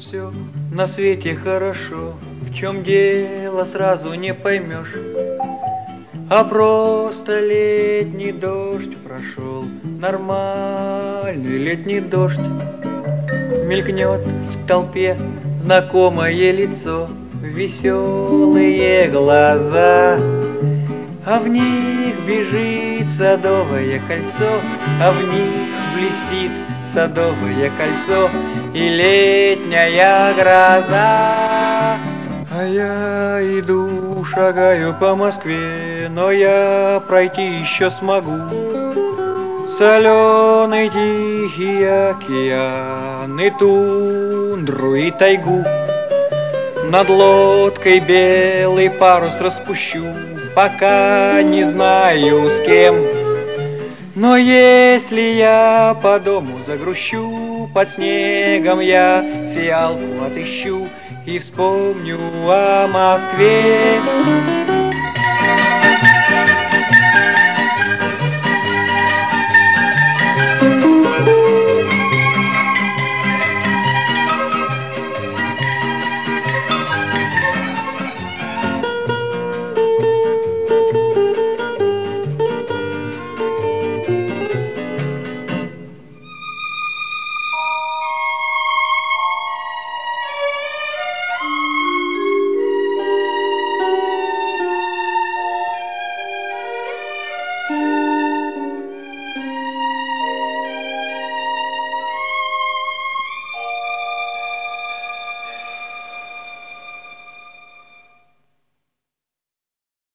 все на свете хорошо, в чем дело сразу не поймешь. А просто летний дождь прошел, нормальный летний дождь. Мелькнет в толпе знакомое лицо, веселые глаза, а в них бежит садовое кольцо, а в них блестит садовое кольцо и летняя гроза. А я иду, шагаю по Москве, но я пройти еще смогу соленый тихий океан и тундру и тайгу. Над лодкой белый парус распущу, пока не знаю с кем. Но если я по дому загрущу, под снегом я фиалку отыщу и вспомню о Москве.